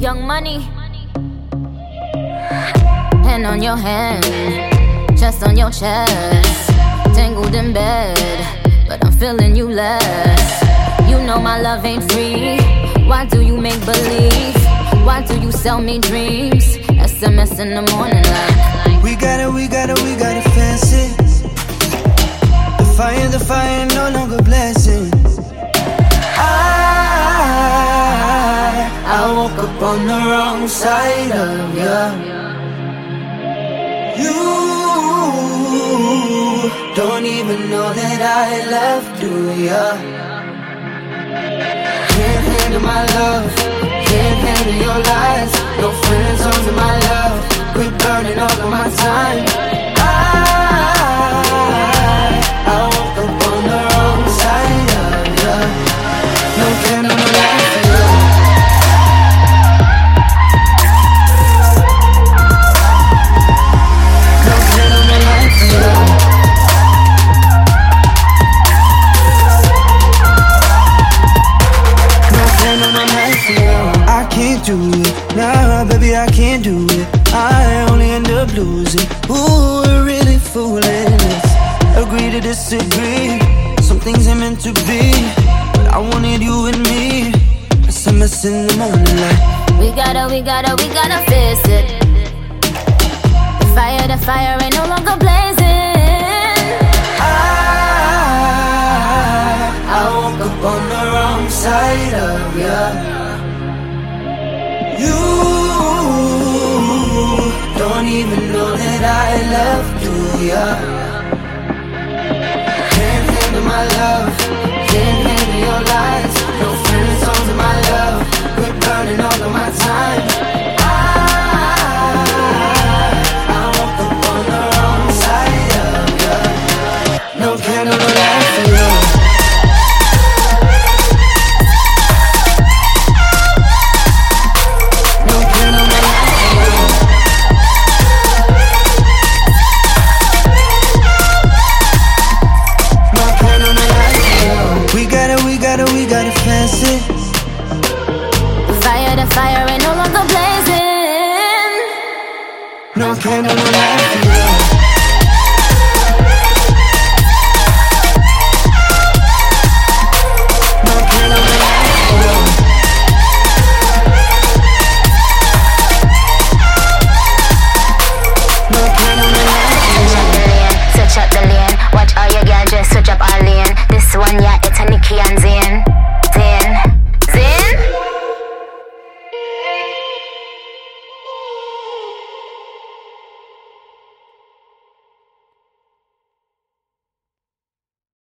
Young Money. Hand on your hand, chest on your chest. Tangled in bed, but I'm feeling you less. You know my love ain't free. Why do you make believe? Why do you sell me dreams? SMS in the morning like we gotta fancy. The fire no longer blessing. I woke up on the wrong side of ya. You don't even know that I left, do ya? Can't handle my love, can't handle your lies. No friends under my love, quit burning all of my time. I woke up on the wrong side of ya. No candle, no light for you. No candle, no light for you. No candle, no light for you. I can't do it, nah, baby, I can't do it. I only end up losing. Ooh, we're really fooling this. Agree to disagree. Some things ain't meant to be, but I wanted you and me. SMS in the morning like we gotta face it. The fire ain't no longer blazing. I woke up on the wrong side of ya. You don't even know that I left, do ya? Can't handle my love, can't handle your lies. No friends under my love, quit burning all of my time. I woke up on the wrong side of ya. No candle, no light for you. No candle, no light for you. No candle, no light for you. We gotta fancy. The fire ain't no longer blazing. No candle, no light.